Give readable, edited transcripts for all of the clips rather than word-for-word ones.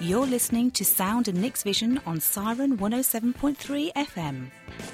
You're listening to Sound and Nick's Vision on Siren 107.3 FM.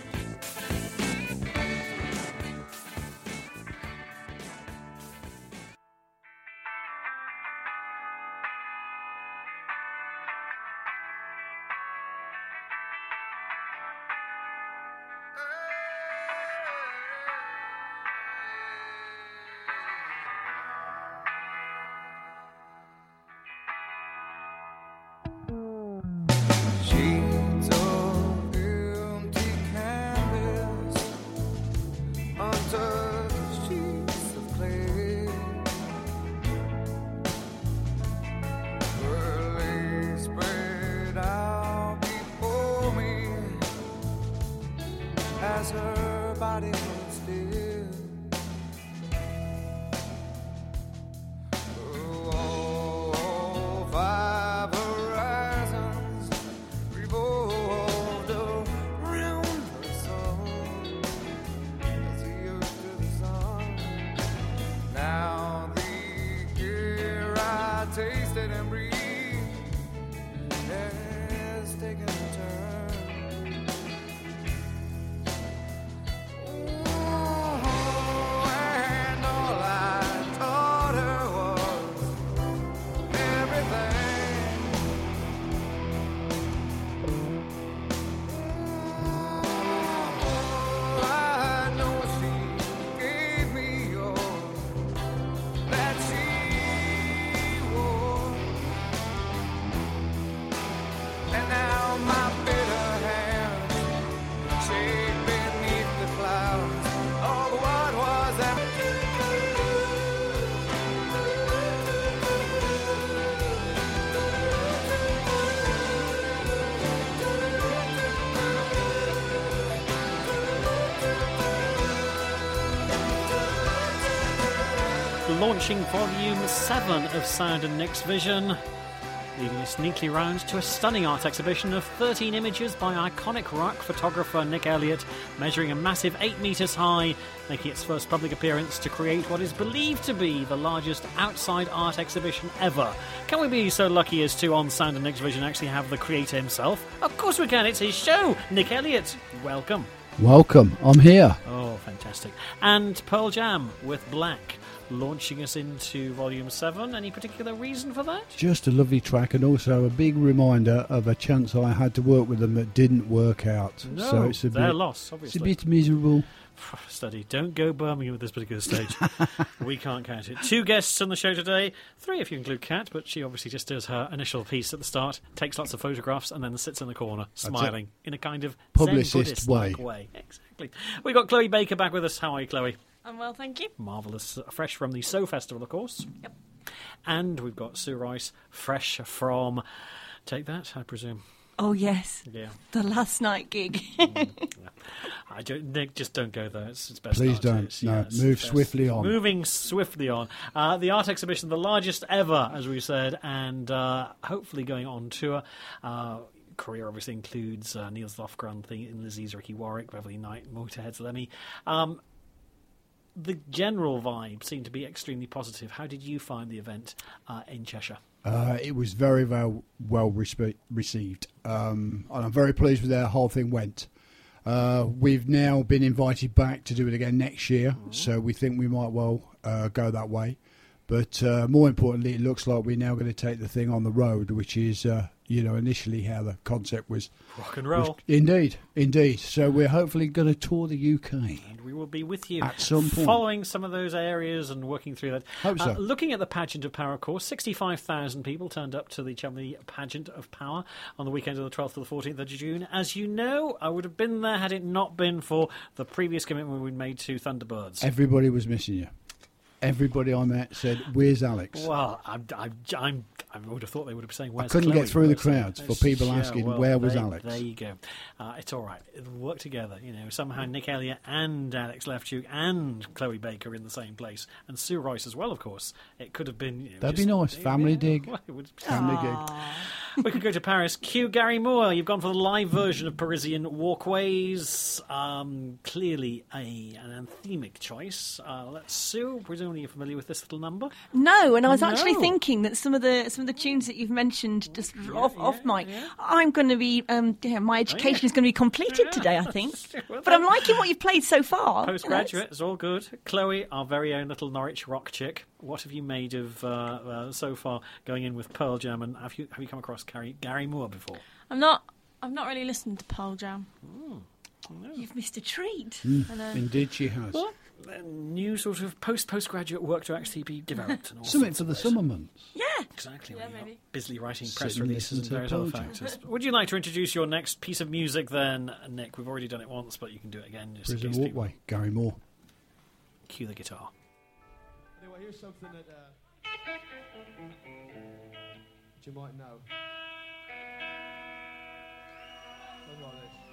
Launching Volume 7 of Sound and Nick's Vision, leading us neatly round to a stunning art exhibition of 13 images by iconic rock photographer Nick Elliott, measuring a massive 8 metres high, making its first public appearance to create what is believed to be the largest outside art exhibition ever. Can we be so lucky as to, on Sound and Nick's Vision, actually have the creator himself? Of course we can, it's his show! Nick Elliott, welcome. Welcome, I'm here. Oh, fantastic. And Pearl Jam with Black, launching us into Volume 7. Any particular reason for that? Just a lovely track, and also a big reminder of a chance I had to work with them that didn't work out. No, so it's their loss, obviously. It's a bit miserable. Study. Don't go Birmingham at this particular stage. We can't count it. 2 guests on the show today. 3 if you include Kat, but she obviously just does her initial piece at the start, takes lots of photographs, and then sits in the corner, smiling in a kind of publicist way. Exactly. We've got Chloe Baker back with us. How are you, Chloe? I'm well, thank you. Marvellous. Fresh from the So Festival, of course. Yep. And we've got Sue Rice, fresh from... Take that, I presume. Oh, yes. Yeah. The last night gig. Nick, just don't go there. It's best. Please don't. No, move swiftly on. Moving swiftly on. The art exhibition, the largest ever, as we said, and hopefully going on tour. Career obviously includes Niels Lofgren, Lizzie's Ricky Warwick, Beverly Knight, Motorhead's Lemmy. The general vibe seemed to be extremely positive. How did you find the event in Cheshire? It was very, very well received. And I'm very pleased with how the whole thing went. We've now been invited back to do it again next year, so we think we might well go that way. But more importantly, it looks like we're now going to take the thing on the road, which is, initially how the concept was. Rock and roll. Indeed. So we're hopefully going to tour the UK. And we will be with you at some point, following some of those areas and working through that. Hope so. Looking at the Pageant of Power, of course, 65,000 people turned up to the Chelmley Pageant of Power on the weekend of the 12th to the 14th of June. As you know, I would have been there had it not been for the previous commitment we'd made to Thunderbirds. Everybody was missing you. Everybody I met said, "Where's Alex?" Well, I would have thought they would have saying, "Where's I couldn't Chloe?" get through the crowds for people asking, "Where was Alex?" There you go. It's all right. It'll work together. Somehow Nick Elliott and Alex Lefchuk and Chloe Baker in the same place, and Sue Rice as well. Of course, it could have been. That'd be nice. Family dig. Well, it would, family gig. We could go to Paris. Cue Gary Moore. You've gone for the live version of Parisian Walkways. Clearly an anthemic choice. Let's Sue. Presumably you're familiar with this little number. No, and I was actually No. thinking that some of the tunes that you've mentioned just off mic, I'm going to be my education is going to be completed today, I think. Well But I'm done. liking what you've played so far. Postgraduate, it's all good. Chloe, our very own little Norwich rock chick. What have you made of so far going in with Pearl Jam? And have you come across Gary Moore before? I've not really listened to Pearl Jam. You've missed a treat. Indeed, she has. New sort of postgraduate work to actually be developed. And all Something sorts for of the ways. summer months. Yeah. Exactly. Yeah, when you're maybe. busily writing Sit press and releases and listen to various other Pearl Jam. factors. Would you like to introduce your next piece of music then, Nick? We've already done it once, but you can do it again. Just in Prison case people Walkway, Gary Moore. cue the guitar. Anyway, here's something that you might know. Something like this.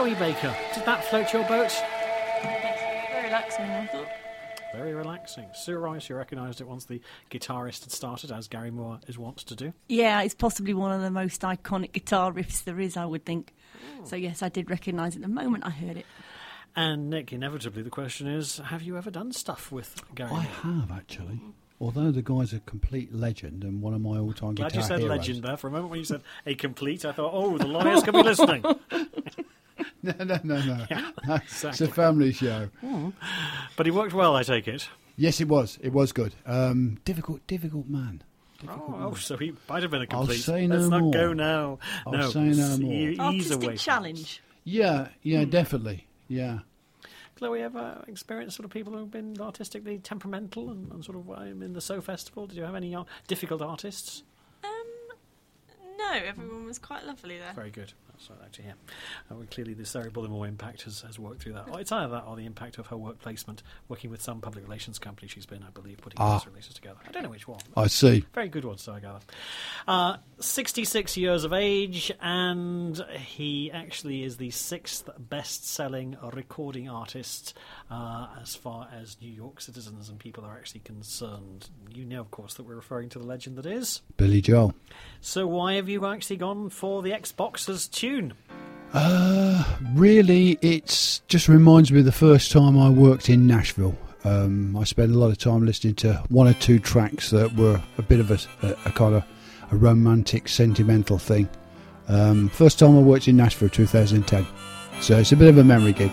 Chloe Baker, did that float your boat? Very relaxing, I thought. Very relaxing. Sue Rice, you recognised it once the guitarist had started, as Gary Moore is wont to do. Yeah, it's possibly one of the most iconic guitar riffs there is, I would think. So yes, I did recognise it the moment I heard it. And Nick, inevitably the question is, have you ever done stuff with Gary Moore? I have, actually. Although the guy's a complete legend and one of my all-time guitar Glad you said heroes. legend there. For a moment when you said a complete, I thought, oh, the lawyers could be listening. No. Yeah, It's exactly. a family show. But he worked well, I take it. Yes, it was. It was good. Difficult man. Oh, so he might have been a I'll complete. say no Let's not more. go now. I'll say no more. Ease Artistic away. challenge. Yeah, definitely. Yeah. Chloe, ever experienced sort of people who've been artistically temperamental and sort of in the So Festival? Did you have any difficult artists? No, everyone was quite lovely there. Very good. That's what I like to hear. Clearly, the Sarah Bullimore impact has worked through that. It's either that or the impact of her work placement, working with some public relations company she's been, I believe, putting press releases together. I don't know which one. I see. Very good one, so I gather. 66 years of age, and he actually is the 6th best-selling recording artist as far as New York citizens and people are actually concerned. You know, of course, that we're referring to the legend that is. Billy Joel. So why have you actually gone for the Xboxers tune? Really, it's just reminds me of the first time I worked in Nashville. I spent a lot of time listening to one or two tracks that were a bit of a kind of a romantic, sentimental thing. First time I worked in Nashville, 2010. So it's a bit of a memory gig.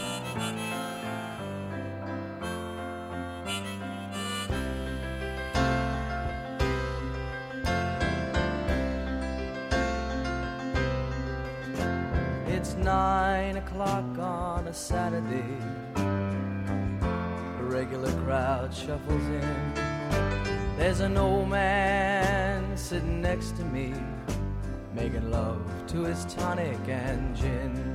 It's 9 o'clock on a Saturday. A regular crowd shuffles in. There's an old man sitting next to me, making love to his tonic and gin.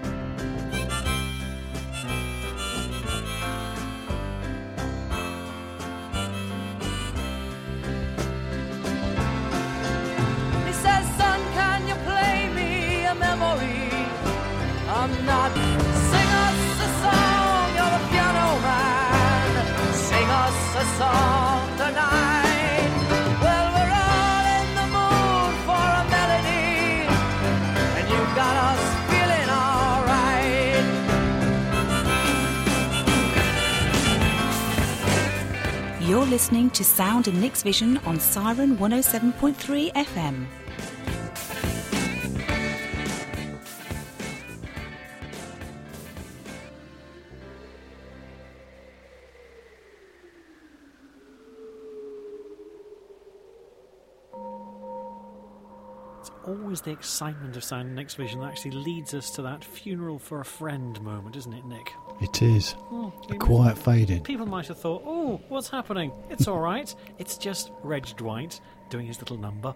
He says, son, can you play me a memory? I'm not. Sing us a song, you're the piano man. Sing us a song tonight. Well, we're all in the mood for a melody, and you've got us feeling alright. You're listening to Sound and Nick's Vision on Siren 107.3 FM. Always the excitement of Sound and Nick's Vision that actually leads us to that funeral for a friend moment, isn't it, Nick? It is. A quiet fading. People might have thought, oh, what's happening? It's all right. It's just Reg Dwight doing his little number.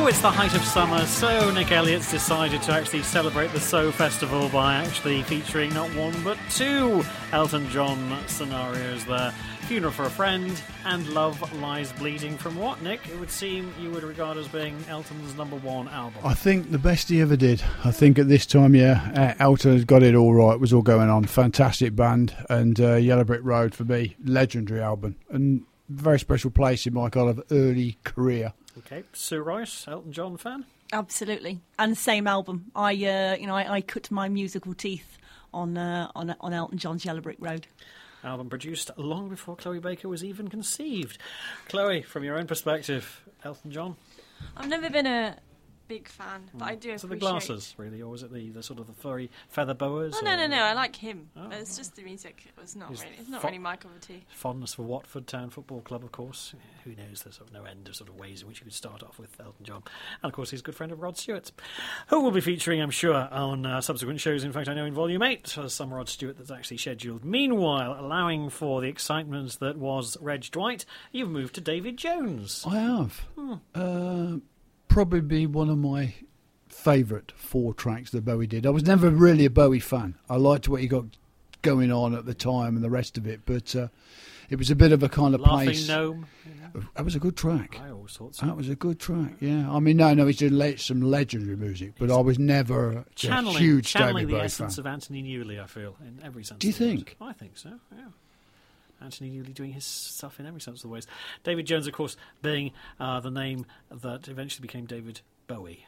So it's the height of summer, so Nick Elliott's decided to actually celebrate the So Festival by actually featuring not one but two Elton John scenarios there. Funeral for a Friend and Love Lies Bleeding, from what, Nick, it would seem you would regard as being Elton's number one album. I think the best he ever did. I think at this time, Elton has got it all right. It was all going on. Fantastic band. And Yellow Brick Road, for me, legendary album. And very special place in my kind of early career. Okay, Sue Royce, Elton John fan? Absolutely, and same album. I cut my musical teeth on Elton John's Yellow Brick Road. Album produced long before Chloe Baker was even conceived. Chloe, from your own perspective, Elton John? I've never been a big fan, but I do appreciate... So the glasses, really, or was it the sort of the furry feather boas? Oh, no, I like him. But it's just the music. It's not His really my cup of tea. Fondness for Watford Town Football Club, of course. Who knows? There's sort of no end of sort of ways in which you could start off with Elton John. And, of course, he's a good friend of Rod Stewart, who will be featuring, I'm sure, on subsequent shows. In fact, I know in Volume 8, there's some Rod Stewart that's actually scheduled. Meanwhile, allowing for the excitement that was Reg Dwight, you've moved to David Jones. I have. Probably be one of my favourite 4 tracks that Bowie did. I was never really a Bowie fan. I liked what he got going on at the time and the rest of it, but it was a bit of a kind of Laughing place. Gnome. That was a good track. I always thought so. That was a good track, yeah. I mean, no, he's done some legendary music, but I was never a huge channeling David the Bowie essence fan. of Anthony Newley, I feel, in every sense. Do you of the think? Word. I think so, yeah. Anthony Newley doing his stuff in every sense of the ways. David Jones, of course, being the name that eventually became David Bowie.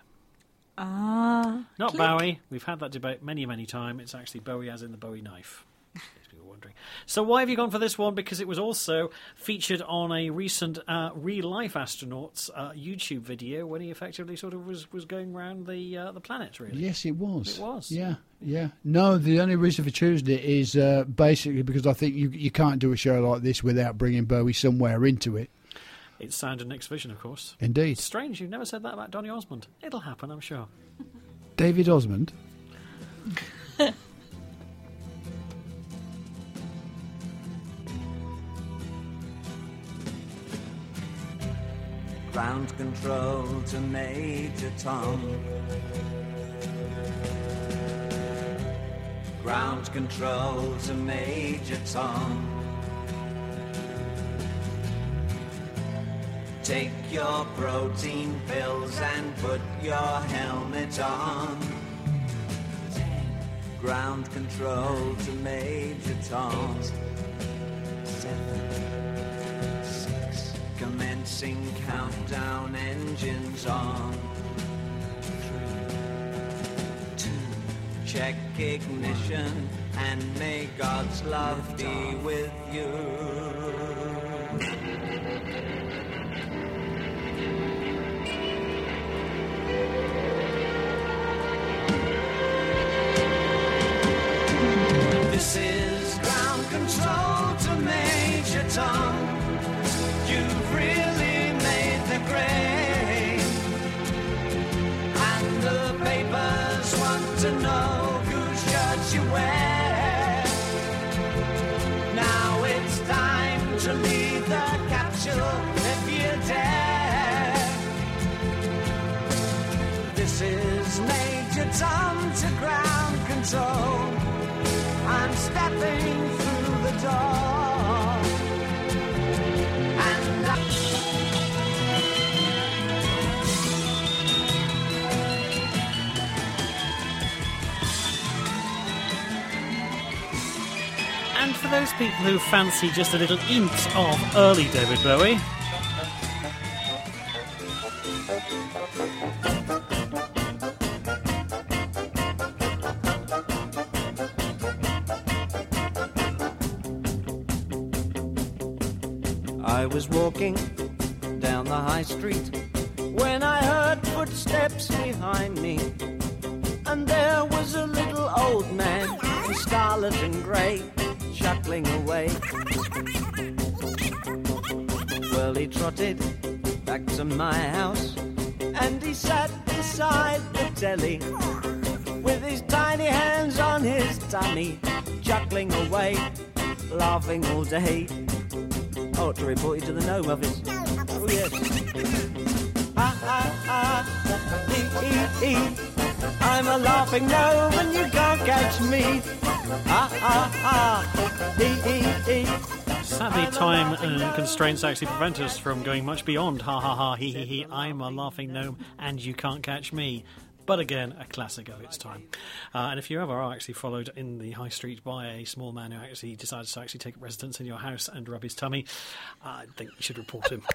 Not click. Bowie. We've had that debate many, many times. It's actually Bowie as in the Bowie knife. In case people were wondering. So why have you gone for this one? Because it was also featured on a recent real-life astronauts YouTube video when he effectively sort of was going around the planet, really. Yes, it was. It was. Yeah. No, the only reason for choosing it is basically because I think you can't do a show like this without bringing Bowie somewhere into it. It's Sound and Nick's Vision, of course. Indeed. Strange, you've never said that about Donny Osmond. It'll happen, I'm sure. David Osmond? Ground control to Major Tom. Ground control to Major Tom. Take your protein pills and put your helmet on. Ground control to Major Tom. 7, 6. Commencing countdown, engines on. 3, 2. Check ignition and may God's love be with you. This is ground control to Major Tom. You've really made the grade, and the papers want to know whose shirt you wear. Now it's time to leave the capsule if you dare. This is Major Tom to ground control. I'm stepping through the door, and And for those people who fancy just a little hint of early David Bowie, I was walking down the high street when I heard footsteps behind me, and there was a little old man in scarlet and grey chuckling away. Well, he trotted back to my house and he sat beside the telly with his tiny hands on his tummy, chuckling away, laughing all day. I ought to report you to the Gnome Office. Oh, yes. I'm a laughing gnome and you can't catch me. Sadly, time and constraints actually prevent us from going much beyond ha ha ha he he he. I'm a laughing gnome and you can't catch me. But again, a classic of its time. And if you ever are actually followed in the high street by a small man who actually decides to actually take residence in your house and rub his tummy, I think you should report him.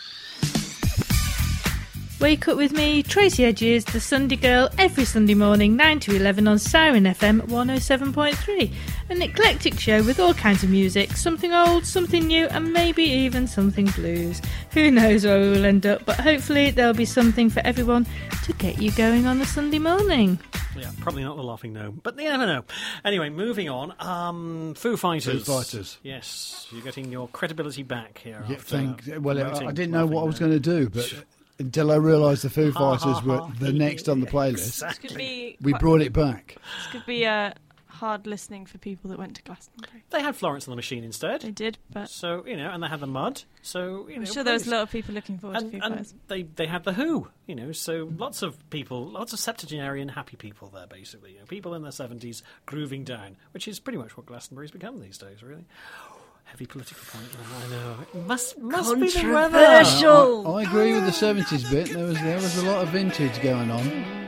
Wake up with me, Tracy Edges, the Sunday Girl, every Sunday morning, 9 to 11 on Siren FM 107.3. An eclectic show with all kinds of music, something old, something new, and maybe even something blues. Who knows where we will end up, but hopefully there'll be something for everyone to get you going on a Sunday morning. Yeah, probably not the Laughing Gnome, but you never know. Anyway, moving on. Foo Fighters. Foo Fighters. Yes, you're getting your credibility back here. Yeah, after I didn't know what I was going to do, but until I realised the Foo Fighters were the next on the playlist, we brought it back. This could be hard listening for people that went to Glastonbury. They had Florence and the Machine instead. They did, but so and they had the Mud. So I'm sure there was a lot of people looking forward to Foo Fighters. They had the Who. So lots of septuagenarian happy people there, basically. People in their 70s grooving down, which is pretty much what Glastonbury's become these days, really. Heavy political point. I know. It must be the weather. I agree with the 70s bit. There was a lot of vintage going on.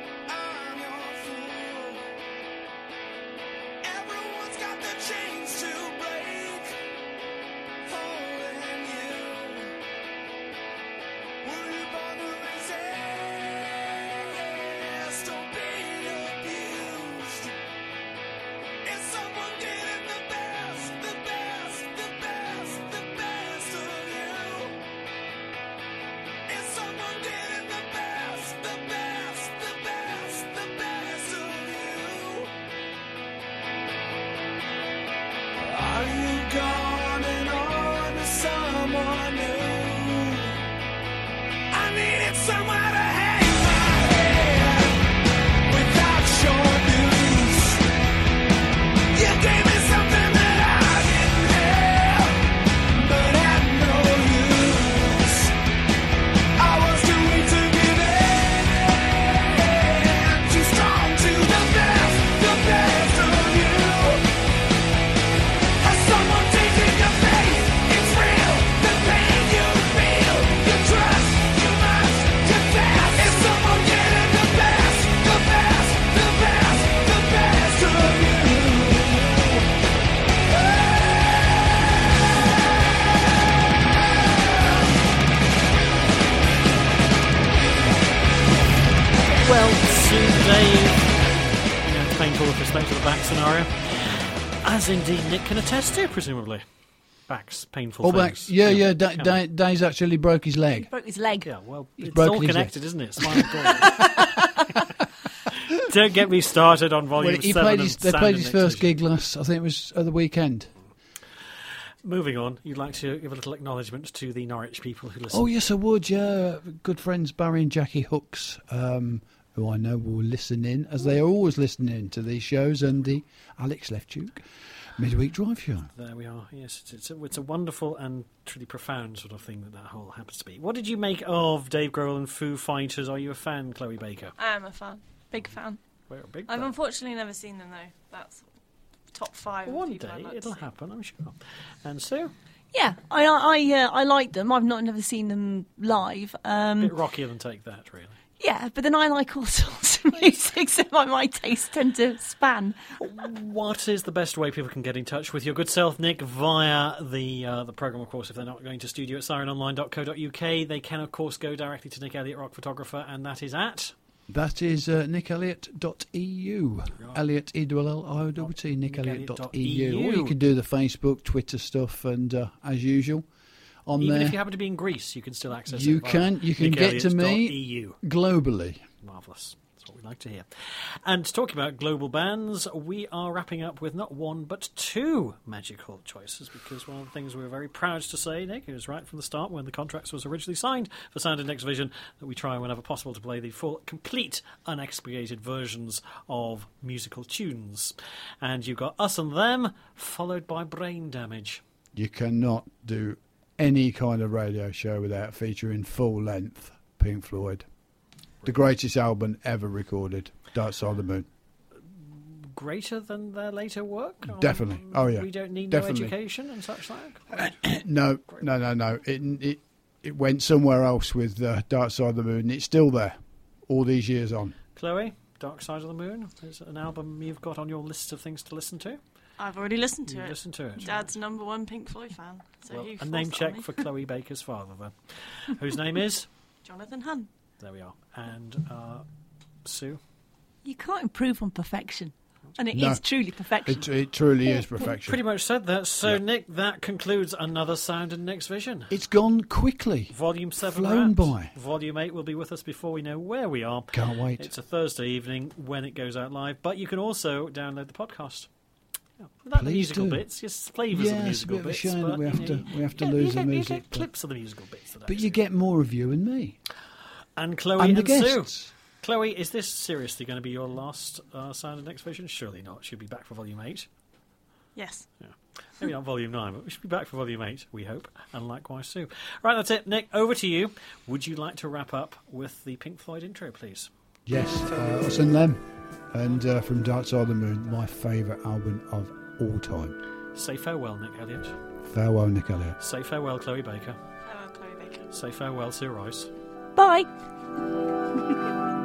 As indeed Nick can attest to, presumably. Back's painful things. Yeah. Dave's actually broke his leg. He broke his leg. Yeah, well, it's all connected, isn't it? Don't get me started on Volume 7 They played his first gig I think it was at the weekend. Moving on, you'd like to give a little acknowledgement to the Norwich people who listen. Oh, yes, I would, yeah. Good friends Barry and Jackie Hooks, who I know will listen in, as they are always listening to these shows, and the Alex Lefchuk Midweek Drive Show. There we are, yes. It's a wonderful and truly profound sort of thing that whole happens to be. What did you make of Dave Grohl and Foo Fighters? Are you a fan, Chloe Baker? I am a fan. Big fan. We're a big I've fan. unfortunately never seen them, though. That's top 5. Well, one day it'll happen, I'm sure. And Sue? Yeah, I like them. I've never seen them live. A bit rockier than Take That, really. Yeah, but then I like all sorts of music, so my tastes tend to span. What is the best way people can get in touch with your good self, Nick, via the programme, of course, if they're not going to studio at sirenonline.co.uk? They can, of course, go directly to Nick Elliott, Rock Photographer, and that is at... That is nickelliott.eu. Elliott, E-L-L-I-O-T, nickelliott.eu. Or you can do the Facebook, Twitter stuff, and as usual... Even if you happen to be in Greece, you can still access it. You can get to me globally. Marvellous. That's what we like to hear. And talking about global bands, we are wrapping up with not one but 2 magical choices, because one of the things we were very proud to say, Nick, it was right from the start when the contracts was originally signed for Sound and Next Vision, that we try whenever possible to play the full, complete, unexpurgated versions of musical tunes. And you've got Us and Them, followed by Brain Damage. You cannot do any kind of radio show without featuring full length Pink Floyd. The greatest album ever recorded, Dark Side of the Moon. Greater than their later work? Definitely. Oh, yeah. We don't need Definitely. no education and such like? No. It went somewhere else with Dark Side of the Moon. It's still there, all these years on. Chloe, Dark Side of the Moon is an album you've got on your list of things to listen to? I've already listened to You've it. listened to it. Dad's number one Pink Floyd fan. So Well, he a forced name it on check me. for Chloe Baker's father, then. Whose name is? Jonathan Hunn. There we are. And Sue? You can't improve on perfection. And it is No. truly perfection. It truly is perfection. Pretty much said that. So, Nick, that concludes another Sound and Nick's Vision. It's gone quickly. Volume 7 Flown wrapped. by. Volume 8 will be with us before we know where we are. Can't wait. It's a Thursday evening when it goes out live, but you can also download the podcast. Yeah, without the Please musical do. bits, just flavours of the Yeah, it's a musical bit of a bits. shame but, that we have to you lose the get music, You get but- clips of the musical bits today. But you get more of you and me. And Chloe And and, the Sue. guests. Chloe, is this seriously going to be your last Sound and Next Vision? Surely not. She'll be back for Volume 8. Yes. Yeah. Maybe not Volume 9, but we should be back for Volume 8, we hope. And likewise, Sue. Right, that's it. Nick, over to you. Would you like to wrap up with the Pink Floyd intro, please? Yes, us and them. And from Dark Side of the Moon, my favourite album of all time. Say farewell, Nick Elliott. Farewell, Nick Elliott. Say farewell, Chloe Baker. Farewell, Chloe Baker. Say farewell, Sue Royce. Bye.